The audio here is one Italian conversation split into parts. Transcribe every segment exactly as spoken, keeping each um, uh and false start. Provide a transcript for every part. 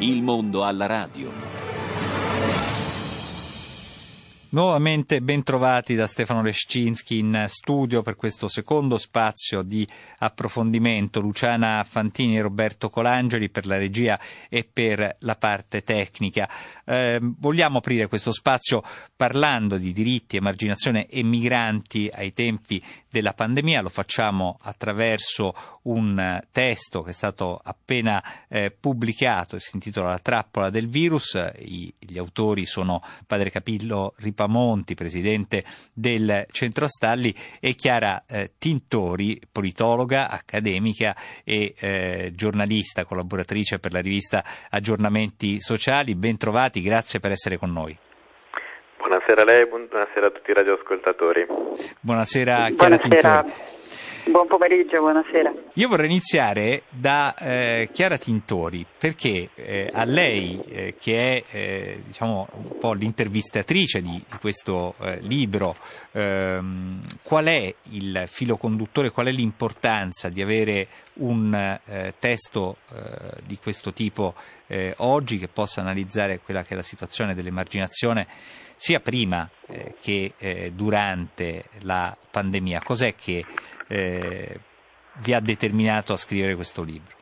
Il mondo alla radio. Nuovamente ben trovati da Stefano Leszczynski in studio per questo secondo spazio di approfondimento. Luciana Fantini e Roberto Colangeli per la regia e per la parte tecnica. Eh, vogliamo aprire questo spazio parlando di diritti, emarginazione e migranti ai tempi della pandemia. Lo facciamo attraverso un testo che è stato appena eh, pubblicato e si intitola La trappola del virus. I, gli autori sono Padre Camillo Ripamonti, presidente del Centro Astalli, e Chiara eh, Tintori, politologa, accademica e eh, giornalista, collaboratrice per la rivista Aggiornamenti Sociali. Ben trovati, grazie per essere con noi. Buonasera a lei, buonasera a tutti i radioascoltatori. Buonasera Chiara Buonasera. Tintori. Buon pomeriggio, buonasera. Io vorrei iniziare da eh, Chiara Tintori, perché eh, a lei, eh, che è eh, diciamo un po' l'intervistatrice di, di questo eh, libro, ehm, qual è il filo conduttore, qual è l'importanza di avere un eh, testo eh, di questo tipo eh, oggi, che possa analizzare quella che è la situazione dell'emarginazione sia prima eh, che eh, durante la pandemia? Cos'è che eh, vi ha determinato a scrivere questo libro?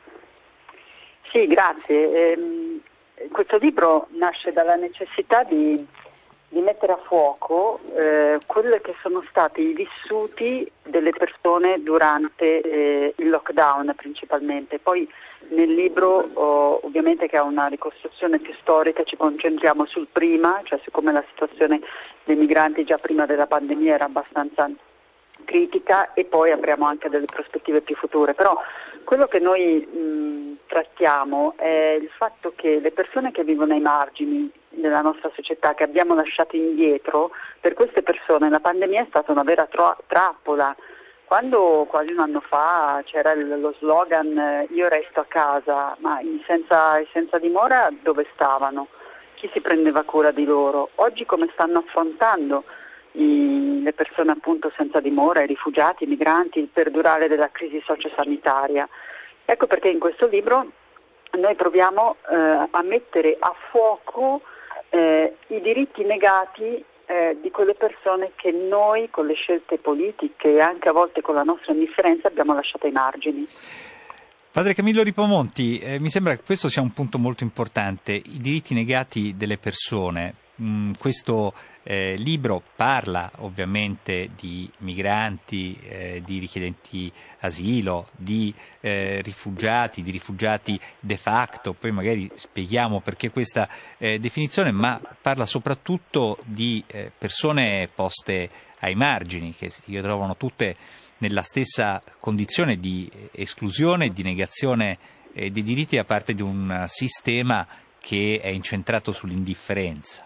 Sì, grazie. Ehm, questo libro nasce dalla necessità di, di mettere a fuoco eh, quelli che sono stati i vissuti delle persone durante eh, il lockdown principalmente. Poi nel libro, oh, ovviamente che ha una ricostruzione più storica, ci concentriamo sul prima, cioè su come la situazione dei migranti già prima della pandemia era abbastanza critica, e poi apriamo anche delle prospettive più future. Però quello che noi mh, trattiamo è il fatto che le persone che vivono ai margini della nostra società, che abbiamo lasciato indietro, per queste persone la pandemia è stata una vera tra- trappola. Quando quasi un anno fa c'era lo slogan "io resto a casa", ma senza, senza dimora dove stavano? Chi si prendeva cura di loro? Oggi come stanno affrontando i, le persone appunto senza dimora, i rifugiati, i migranti, il perdurare della crisi sociosanitaria? Ecco perché in questo libro noi proviamo eh, a mettere a fuoco eh, i diritti negati Eh, di quelle persone che noi con le scelte politiche e anche a volte con la nostra indifferenza abbiamo lasciato ai margini. Padre Camillo Ripamonti, eh, mi sembra che questo sia un punto molto importante, i diritti negati delle persone. Mm, questo eh, libro parla ovviamente di migranti, eh, di richiedenti asilo, di eh, rifugiati, di rifugiati de facto, poi magari spieghiamo perché questa eh, definizione, ma parla soprattutto di eh, persone poste ai margini, che si trovano tutte nella stessa condizione di esclusione e di negazione eh, dei diritti da parte di un sistema che è incentrato sull'indifferenza.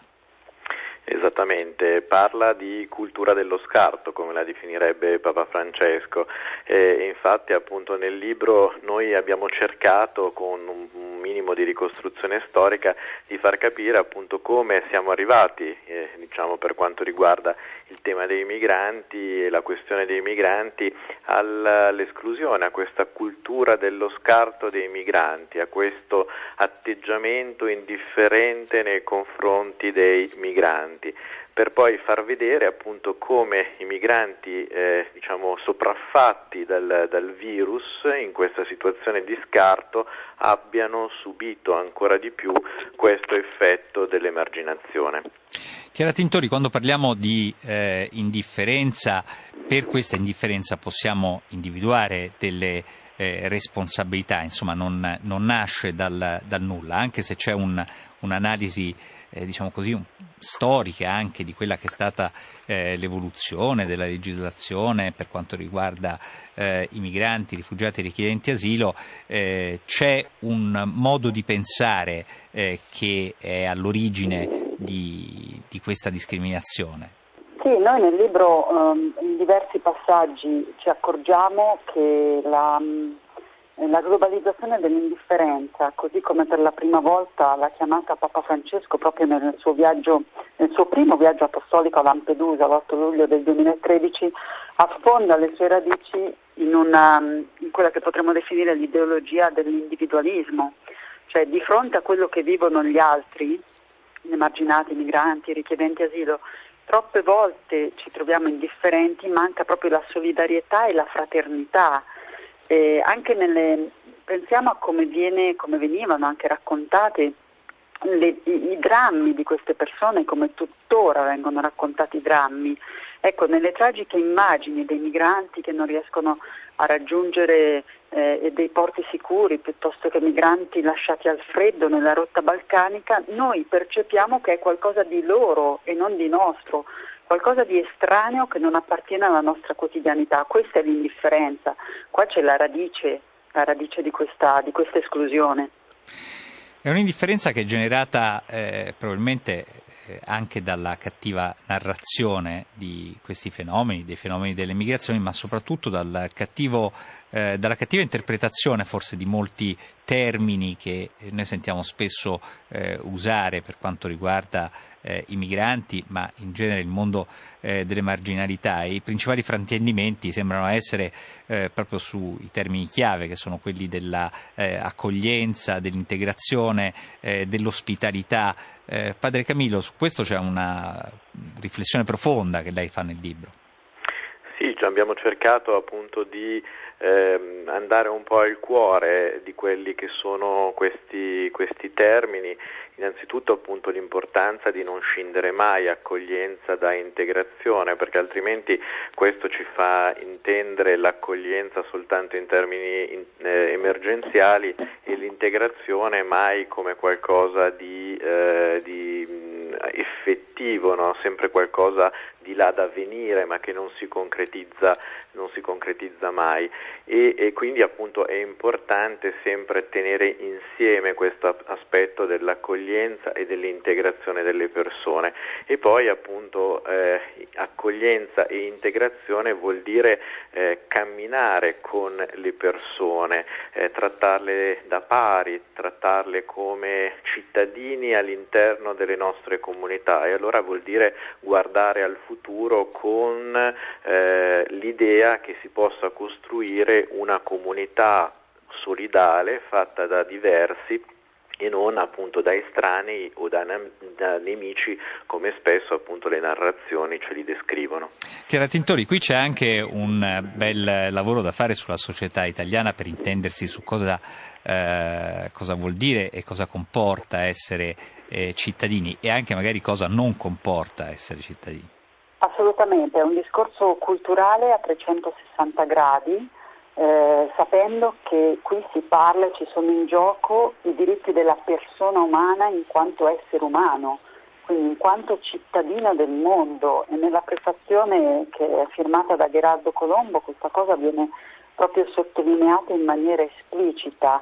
Esattamente, parla di cultura dello scarto, come la definirebbe Papa Francesco, e infatti appunto nel libro noi abbiamo cercato, con un minimo di ricostruzione storica, di far capire appunto come siamo arrivati, eh, diciamo per quanto riguarda il tema dei migranti e la questione dei migranti, all'esclusione, a questa cultura dello scarto dei migranti, a questo atteggiamento indifferente nei confronti dei migranti, per poi far vedere appunto come i migranti eh, diciamo sopraffatti dal, dal virus, in questa situazione di scarto, abbiano subito ancora di più questo effetto dell'emarginazione. Chiara Tintori, quando parliamo di eh, indifferenza, per questa indifferenza possiamo individuare delle eh, responsabilità, insomma non, non nasce dal, dal nulla, anche se c'è un, un'analisi Eh, diciamo così, un, storica anche di quella che è stata eh, l'evoluzione della legislazione per quanto riguarda eh, i migranti, i rifugiati e i richiedenti asilo. Eh, c'è un modo di pensare eh, che è all'origine di, di questa discriminazione. Sì, noi nel libro um, in diversi passaggi ci accorgiamo che la La globalizzazione dell'indifferenza, così come per la prima volta l'ha chiamata Papa Francesco proprio nel suo viaggio, nel suo primo viaggio apostolico a Lampedusa l'otto luglio del duemilatredici, affonda le sue radici in, una, in quella che potremmo definire l'ideologia dell'individualismo, cioè di fronte a quello che vivono gli altri, gli emarginati, i migranti, i richiedenti asilo, troppe volte ci troviamo indifferenti, manca proprio la solidarietà e la fraternità. Eh, anche nelle, pensiamo a come, viene, come venivano anche raccontate le, i, i drammi di queste persone, come tuttora vengono raccontati i drammi. Ecco, nelle tragiche immagini dei migranti che non riescono a raggiungere eh, dei porti sicuri, piuttosto che migranti lasciati al freddo nella rotta balcanica, noi percepiamo che è qualcosa di loro e non di nostro, qualcosa di estraneo che non appartiene alla nostra quotidianità. Questa è l'indifferenza, qua c'è la radice, la radice di questa, di questa esclusione. È un'indifferenza che è generata eh, probabilmente eh, anche dalla cattiva narrazione di questi fenomeni, dei fenomeni delle migrazioni, ma soprattutto dal cattivo, eh, dalla cattiva interpretazione forse di molti termini che noi sentiamo spesso eh, usare per quanto riguarda eh, i migranti, ma in genere il mondo eh, delle marginalità. E i principali fraintendimenti sembrano essere eh, proprio sui termini chiave, che sono quelli della eh, accoglienza, dell'integrazione, eh, dell'ospitalità. Eh, Padre Camillo, su questo c'è una riflessione profonda che lei fa nel libro. Sì, abbiamo cercato appunto di eh, andare un po' al cuore di quelli che sono questi, questi termini. Innanzitutto appunto l'importanza di non scindere mai accoglienza da integrazione, perché altrimenti questo ci fa intendere l'accoglienza soltanto in termini in, eh, emergenziali e l'integrazione mai come qualcosa di, eh, di mh, effettivo, no? Sempre qualcosa di là da venire, ma che non si concretizza, non si concretizza mai. E, e quindi appunto è importante sempre tenere insieme questo aspetto dell'accoglienza e dell'integrazione delle persone. E poi appunto eh, accoglienza e integrazione vuol dire eh, camminare con le persone, eh, trattarle da pari, trattarle come cittadini all'interno delle nostre comunità, e allora vuol dire guardare al futuro con eh, l'idea che si possa costruire una comunità solidale fatta da diversi e non appunto da estranei o da, da nemici, come spesso appunto le narrazioni ce li descrivono. Chiara Tintori, qui c'è anche un bel lavoro da fare sulla società italiana per intendersi su cosa, eh, cosa vuol dire e cosa comporta essere eh, cittadini, e anche magari cosa non comporta essere cittadini. Assolutamente, è un discorso culturale a trecentosessanta gradi, eh, sapendo che qui si parla, ci sono in gioco i diritti della persona umana in quanto essere umano, quindi in quanto cittadino del mondo. E nella prefazione che è firmata da Gherardo Colombo questa cosa viene proprio sottolineata in maniera esplicita,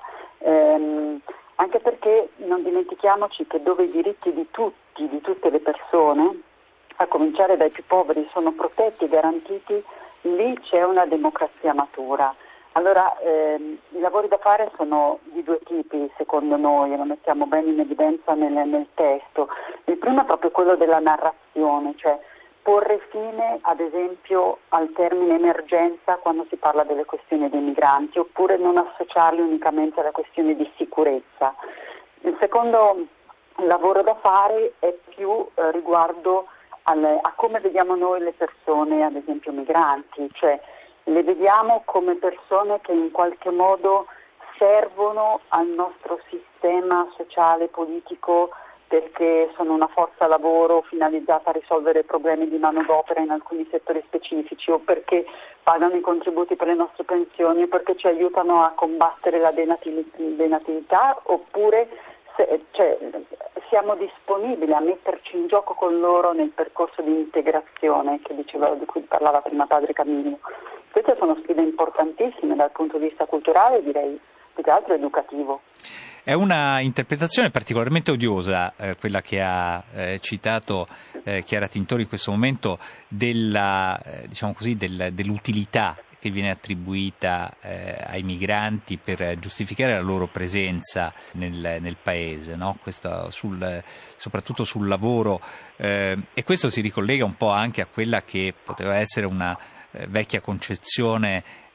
ehm, anche perché non dimentichiamoci che dove i diritti di tutti, di tutte le persone, a cominciare dai più poveri, sono protetti e garantiti, lì c'è una democrazia matura. Allora ehm, i lavori da fare sono di due tipi, secondo noi, e lo mettiamo bene in evidenza nel, nel testo. Il primo è proprio quello della narrazione, cioè porre fine ad esempio al termine emergenza quando si parla delle questioni dei migranti, oppure non associarli unicamente alla questione di sicurezza. Il secondo lavoro da fare è più eh, riguardo al, a come vediamo noi le persone, ad esempio migranti, cioè le vediamo come persone che in qualche modo servono al nostro sistema sociale, politico, perché sono una forza lavoro finalizzata a risolvere problemi di manodopera in alcuni settori specifici, o perché pagano i contributi per le nostre pensioni, o perché ci aiutano a combattere la denatilità, oppure se, cioè, siamo disponibili a metterci in gioco con loro nel percorso di integrazione che diceva, di cui parlava prima Padre Camillo. Queste sono sfide importantissime dal punto di vista culturale, direi più che altro educativo. È una interpretazione particolarmente odiosa, eh, quella che ha eh, citato eh, Chiara Tintori in questo momento, della, eh, diciamo così, del, dell'utilità che viene attribuita eh, ai migranti per giustificare la loro presenza nel, nel paese, no? Questo sul, soprattutto sul lavoro, eh, e questo si ricollega un po' anche a quella che poteva essere una eh, vecchia concezione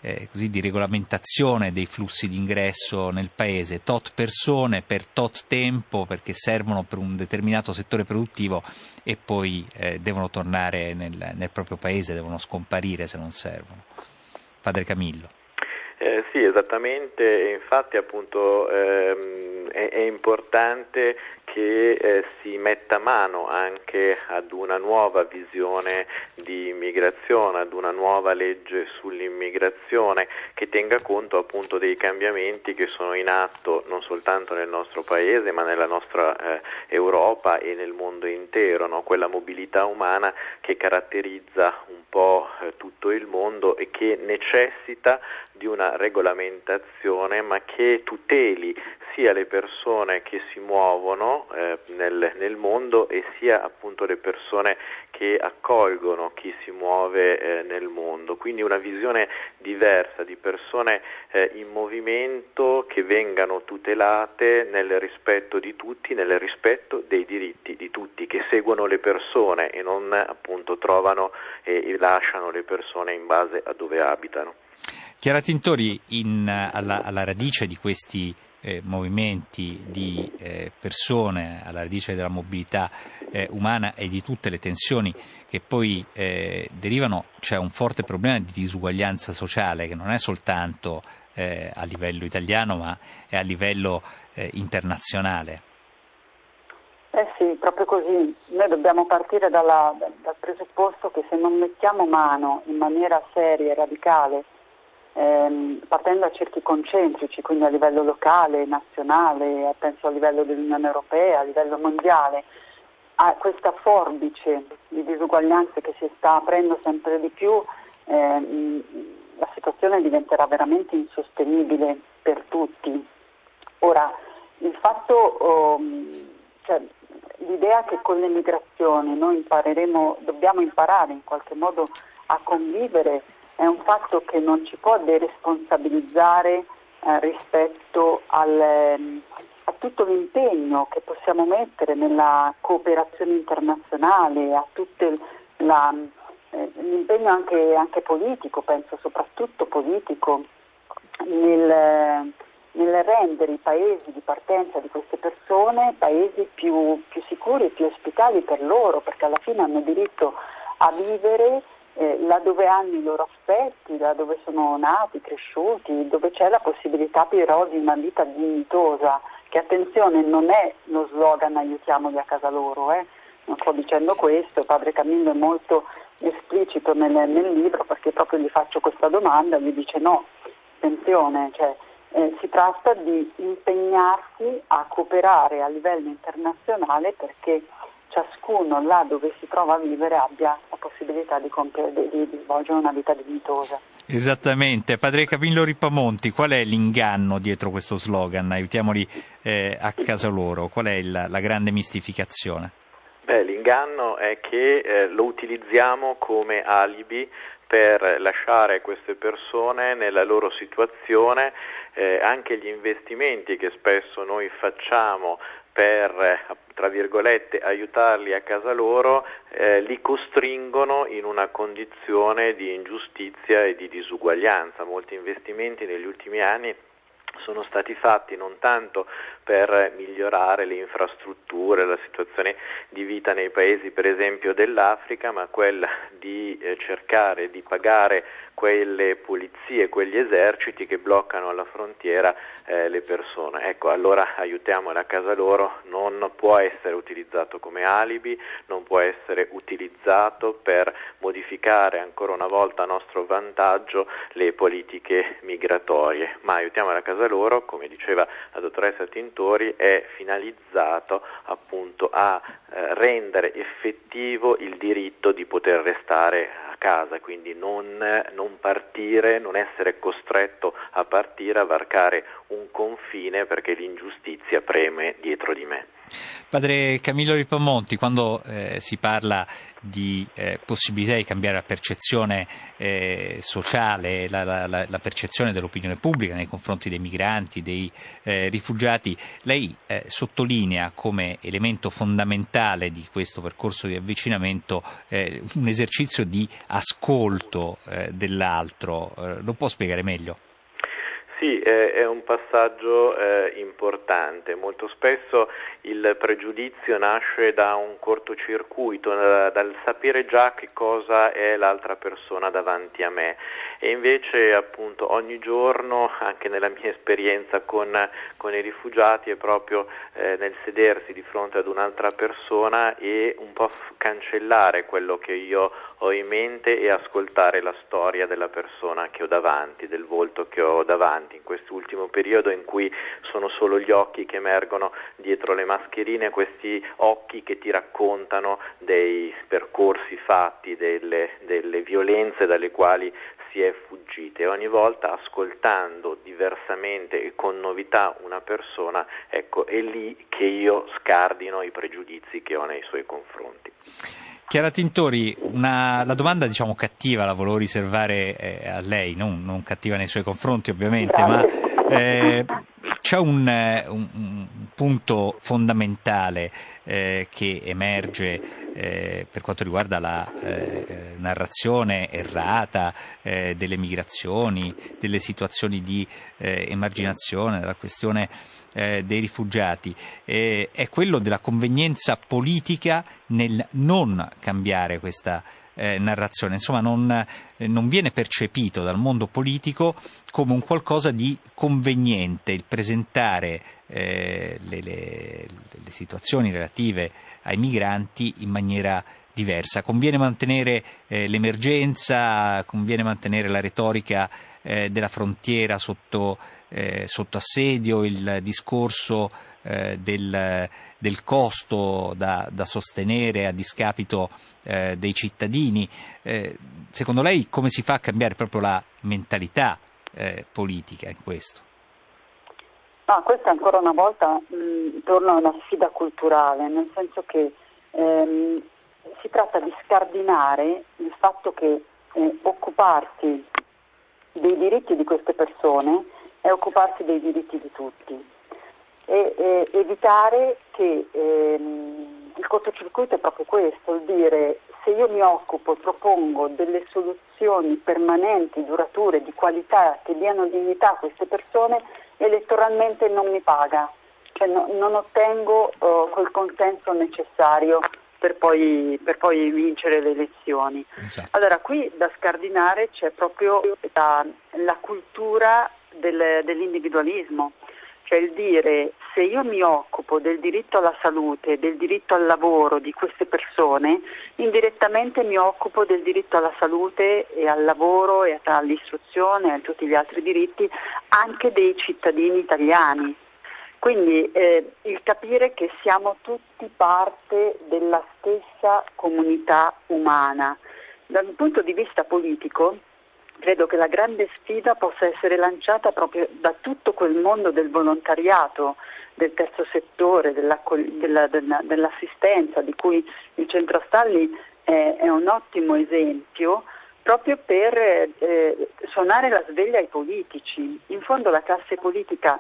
eh, così di regolamentazione dei flussi di ingresso nel paese, tot persone per tot tempo perché servono per un determinato settore produttivo e poi eh, devono tornare nel, nel proprio paese, devono scomparire se non servono. Padre Camillo. Eh, sì, esattamente, infatti appunto ehm, è, è importante che eh, si metta mano anche ad una nuova visione di immigrazione, ad una nuova legge sull'immigrazione che tenga conto appunto dei cambiamenti che sono in atto non soltanto nel nostro paese ma nella nostra eh, Europa e nel mondo intero, no? Quella mobilità umana che caratterizza un po' eh, tutto il mondo e che necessita di una regolamentazione ma che tuteli sia le persone che si muovono eh, nel, nel mondo e sia appunto le persone che accolgono chi si muove eh, nel mondo, quindi una visione diversa di persone eh, in movimento che vengano tutelate nel rispetto di tutti, nel rispetto dei diritti di tutti, che seguono le persone e non appunto trovano e, e lasciano le persone in base a dove abitano. Chiara Tintori, in, alla, alla radice di questi eh, movimenti di eh, persone, alla radice della mobilità eh, umana e di tutte le tensioni che poi eh, derivano, c'è un forte problema di disuguaglianza sociale che non è soltanto eh, a livello italiano ma è a livello eh, internazionale. Eh sì, proprio così. Noi dobbiamo partire dalla, dal presupposto che se non mettiamo mano in maniera seria e radicale, ehm, partendo da cerchi concentrici, quindi a livello locale, nazionale, penso a livello dell'Unione Europea, a livello mondiale, a questa forbice di disuguaglianze che si sta aprendo sempre di più, ehm, la situazione diventerà veramente insostenibile per tutti. Ora, il fatto... Um, cioè, l'idea che con le migrazioni noi impareremo, dobbiamo imparare in qualche modo a convivere è un fatto che non ci può deresponsabilizzare eh, rispetto al, eh, a tutto l'impegno che possiamo mettere nella cooperazione internazionale, a tutto la, eh, l'impegno anche, anche politico, penso soprattutto politico, nel... nel rendere i paesi di partenza di queste persone paesi più, più sicuri e più ospitali per loro, perché alla fine hanno diritto a vivere eh, là dove hanno i loro affetti, là dove sono nati, cresciuti, dove c'è la possibilità però di una vita dignitosa, che attenzione non è lo slogan aiutiamoli a casa loro, eh. Non sto dicendo questo, Padre Camillo è molto esplicito nel, nel libro perché proprio gli faccio questa domanda e gli dice no, attenzione, cioè Eh, si tratta di impegnarsi a cooperare a livello internazionale perché ciascuno là dove si trova a vivere abbia la possibilità di, compiere, di, di svolgere una vita dignitosa. Esattamente. Padre Camillo Ripamonti, qual è l'inganno dietro questo slogan? Aiutiamoli eh, a casa loro. Qual è il, la grande mistificazione? Beh, l'inganno è che eh, lo utilizziamo come alibi per lasciare queste persone nella loro situazione, eh, anche gli investimenti che spesso noi facciamo per, eh, tra virgolette, aiutarli a casa loro, eh, li costringono in una condizione di ingiustizia e di disuguaglianza. Molti investimenti negli ultimi anni sono stati fatti non tanto per migliorare le infrastrutture, la situazione di vita nei paesi per esempio dell'Africa, ma quella di eh, cercare di pagare quelle polizie, quegli eserciti che bloccano alla frontiera eh, le persone. Ecco, allora aiutiamole a casa loro, non può essere utilizzato come alibi, non può essere utilizzato per modificare ancora una volta a nostro vantaggio le politiche migratorie, ma aiutiamole a casa loro, come diceva la dottoressa Tintori, è finalizzato appunto a eh, rendere effettivo il diritto di poter restare a casa, quindi non, non partire, non essere costretto a partire, a varcare un confine perché l'ingiustizia preme dietro di me. Padre Camillo Ripamonti, quando eh, si parla di eh, possibilità di cambiare la percezione eh, sociale, la, la, la percezione dell'opinione pubblica nei confronti dei migranti, dei eh, rifugiati, lei eh, sottolinea come elemento fondamentale di questo percorso di avvicinamento eh, un esercizio di ascolto eh, dell'altro. Eh, lo può spiegare meglio? Sì, è un passaggio eh, importante. Molto spesso il pregiudizio nasce da un cortocircuito, da, dal sapere già che cosa è l'altra persona davanti a me, e invece appunto ogni giorno, anche nella mia esperienza con, con i rifugiati, è proprio eh, nel sedersi di fronte ad un'altra persona e un po' f- cancellare quello che io ho in mente e ascoltare la storia della persona che ho davanti, del volto che ho davanti. In quest'ultimo periodo in cui sono solo gli occhi che emergono dietro le mascherine, questi occhi che ti raccontano dei percorsi fatti, delle, delle violenze dalle quali si è fuggite. Ogni volta ascoltando diversamente e con novità una persona, ecco, è lì che io scardino i pregiudizi che ho nei suoi confronti. Chiara Tintori, una, la domanda diciamo cattiva la volevo riservare eh, a lei, non, non cattiva nei suoi confronti ovviamente, Grazie. ma eh, c'è un, un, un punto fondamentale eh, che emerge eh, per quanto riguarda la eh, narrazione errata eh, delle migrazioni, delle situazioni di eh, emarginazione, della questione eh, dei rifugiati, eh, è quello della convenienza politica nel non cambiare questa eh, narrazione, insomma non, eh, non viene percepito dal mondo politico come un qualcosa di conveniente il presentare eh, le, le, le situazioni relative ai migranti in maniera diversa. Conviene mantenere eh, l'emergenza, conviene mantenere la retorica eh, della frontiera sotto, eh, sotto assedio, il discorso eh, del, del costo da, da sostenere a discapito eh, dei cittadini. Eh, secondo lei come si fa a cambiare proprio la mentalità eh, politica in questo? Ah, questa ancora una volta mh, torna a una sfida culturale, nel senso che ehm, si tratta di scardinare il fatto che eh, occuparsi dei diritti di queste persone è occuparsi dei diritti di tutti e, e evitare che ehm, il cortocircuito è proprio questo, il dire se io mi occupo, propongo delle soluzioni permanenti, durature, di qualità, che diano dignità a queste persone, elettoralmente non mi paga, cioè no, non ottengo uh, quel consenso necessario per poi, per poi vincere le elezioni. Esatto. Allora qui da scardinare c'è proprio la, la cultura del, dell'individualismo, cioè il dire se io mi occupo del diritto alla salute, del diritto al lavoro di queste persone, indirettamente mi occupo del diritto alla salute e al lavoro e all'istruzione e a tutti gli altri diritti anche dei cittadini italiani. Quindi eh, il capire che siamo tutti parte della stessa comunità umana. Dal punto di vista politico, credo che la grande sfida possa essere lanciata proprio da tutto quel mondo del volontariato, del terzo settore, della, della, della, dell'assistenza, di cui il Centro Stalli è, è un ottimo esempio, proprio per eh, suonare la sveglia ai politici. In fondo la classe politica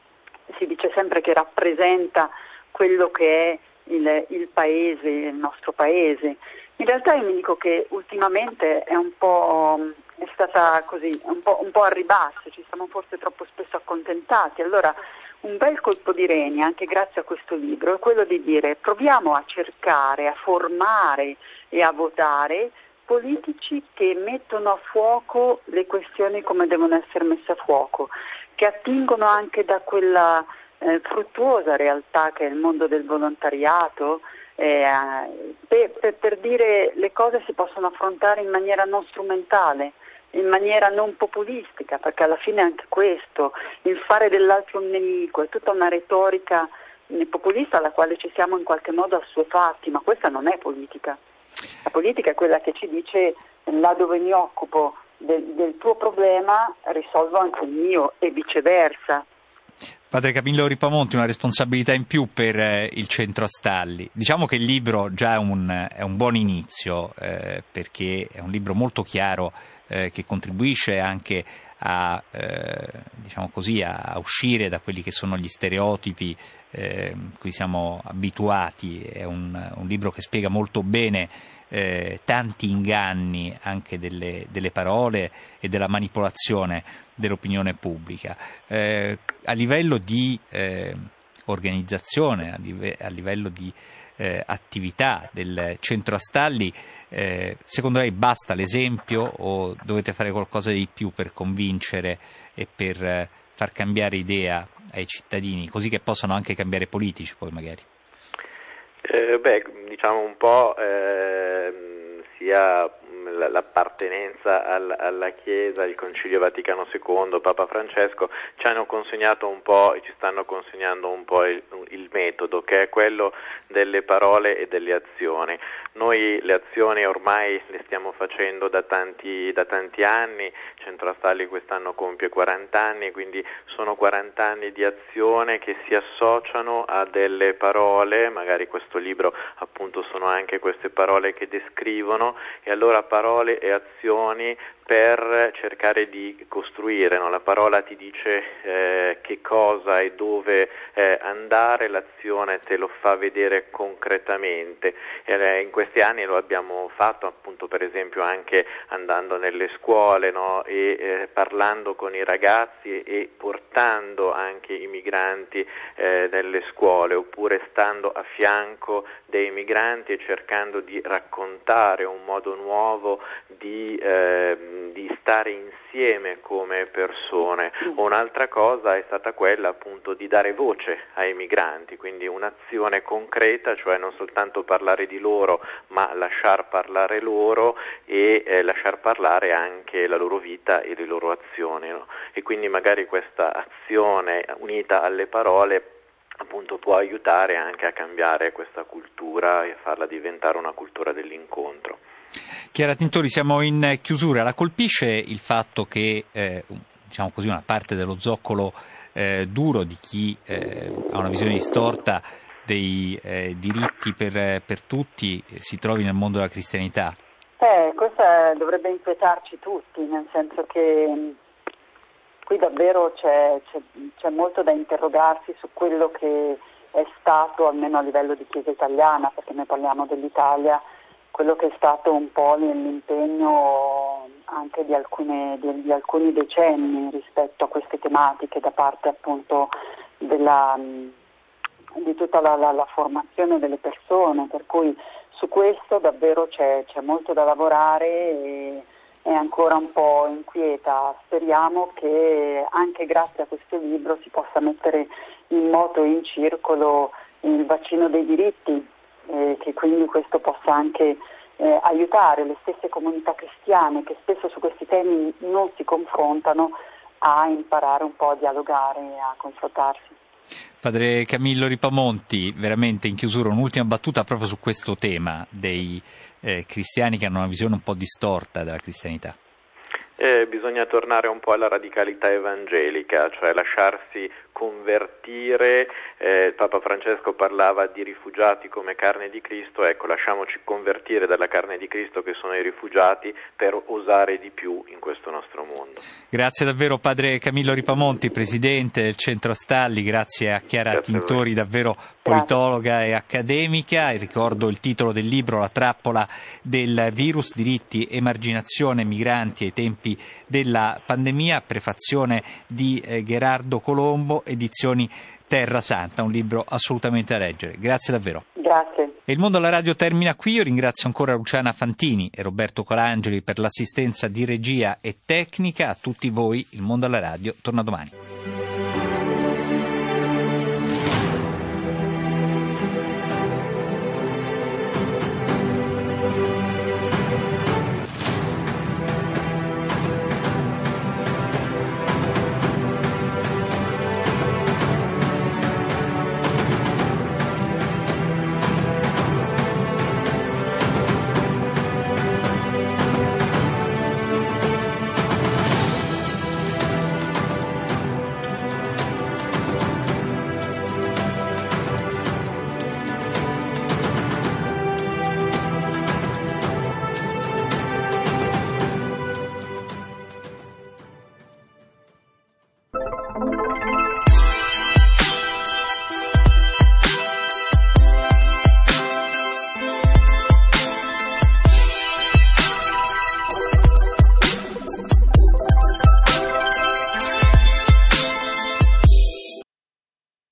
si dice sempre che rappresenta quello che è il, il paese, il nostro paese. In realtà io mi dico che ultimamente è un po' è stata così, un po', un po' a ribasso, ci siamo forse troppo spesso accontentati. Allora un bel colpo di reni, anche grazie a questo libro, è quello di dire proviamo a cercare, a formare e a votare politici che mettono a fuoco le questioni come devono essere messe a fuoco, che attingono anche da quella eh, fruttuosa realtà che è il mondo del volontariato, eh, per, per, per dire le cose si possono affrontare in maniera non strumentale, in maniera non populistica, perché alla fine è anche questo, il fare dell'altro un nemico, è tutta una retorica populista alla quale ci siamo in qualche modo assuefatti, ma questa non è politica. La politica è quella che ci dice là dove mi occupo del, del tuo problema risolvo anche il mio e viceversa. Padre Camillo Ripamonti, una responsabilità in più per eh, il Centro Astalli. Diciamo che il libro già è un, è un buon inizio, eh, perché è un libro molto chiaro eh, che contribuisce anche a, eh, diciamo così, a uscire da quelli che sono gli stereotipi eh, cui siamo abituati. È un, un libro che spiega molto bene eh, tanti inganni anche delle, delle parole e della manipolazione dell'opinione pubblica. Eh, a livello di eh, organizzazione, a, live- a livello di eh, attività del Centro Astalli, eh, secondo lei basta l'esempio o dovete fare qualcosa di più per convincere e per eh, far cambiare idea ai cittadini, così che possano anche cambiare politici poi magari? Eh, beh, diciamo un po' eh, sia l'appartenenza alla Chiesa, il Concilio Vaticano secondo, Papa Francesco ci hanno consegnato un po' e ci stanno consegnando un po' il, il metodo, che è quello delle parole e delle azioni. Noi le azioni ormai le stiamo facendo da tanti, da tanti anni, Centro Astalli quest'anno compie quaranta anni, quindi sono quaranta anni di azione che si associano a delle parole, magari questo libro appunto sono anche queste parole che descrivono, e allora parole e azioni per cercare di costruire, no? La parola ti dice eh, che cosa e dove eh, andare, l'azione te lo fa vedere concretamente. Eh, in questi anni lo abbiamo fatto appunto per esempio anche andando nelle scuole, no? e eh, parlando con i ragazzi e portando anche i migranti eh, nelle scuole, oppure stando a fianco dei migranti e cercando di raccontare un modo nuovo di eh, di stare insieme come persone. Un'altra cosa è stata quella appunto di dare voce ai migranti, quindi un'azione concreta, cioè non soltanto parlare di loro, ma lasciar parlare loro e eh, lasciar parlare anche la loro vita e le loro azioni, no? E quindi magari questa azione unita alle parole appunto può aiutare anche a cambiare questa cultura e a farla diventare una cultura dell'incontro. Chiara Tintori, siamo in chiusura. La colpisce il fatto che eh, diciamo così, una parte dello zoccolo eh, duro di chi eh, ha una visione distorta dei eh, diritti per, per tutti si trovi nel mondo della cristianità? Eh, questa dovrebbe inquietarci tutti, nel senso che qui davvero c'è, c'è, c'è molto da interrogarsi su quello che è stato, almeno a livello di Chiesa italiana, perché noi parliamo dell'Italia, quello che è stato un po' l'impegno anche di, alcune, di, di alcuni decenni rispetto a queste tematiche da parte appunto della, di tutta la, la, la formazione delle persone, per cui su questo davvero c'è, c'è molto da lavorare e è ancora un po' inquieta. Speriamo che anche grazie a questo libro si possa mettere in moto e in circolo il bacino dei diritti, e che quindi questo possa anche eh, aiutare le stesse comunità cristiane che spesso su questi temi non si confrontano a imparare un po' a dialogare e a confrontarsi. Padre Camillo Ripamonti, veramente in chiusura un'ultima battuta proprio su questo tema dei eh, cristiani che hanno una visione un po' distorta della cristianità. Eh, bisogna tornare un po' alla radicalità evangelica, cioè lasciarsi convertire. Eh, Papa Francesco parlava di rifugiati come carne di Cristo, ecco, lasciamoci convertire dalla carne di Cristo che sono i rifugiati per osare di più in questo nostro mondo. Grazie davvero Padre Camillo Ripamonti, Presidente del Centro Astalli, grazie a Chiara grazie Tintori, a davvero politologa e accademica, e ricordo il titolo del libro La trappola del virus, diritti, emarginazione, migranti ai tempi della pandemia, prefazione di eh, Gherardo Colombo, edizioni Terra Santa, un libro assolutamente da leggere. Grazie davvero. Grazie. E il Mondo alla Radio termina qui. Io ringrazio ancora Luciana Fantini e Roberto Colangeli per l'assistenza di regia e tecnica. A tutti voi, il Mondo alla Radio torna domani.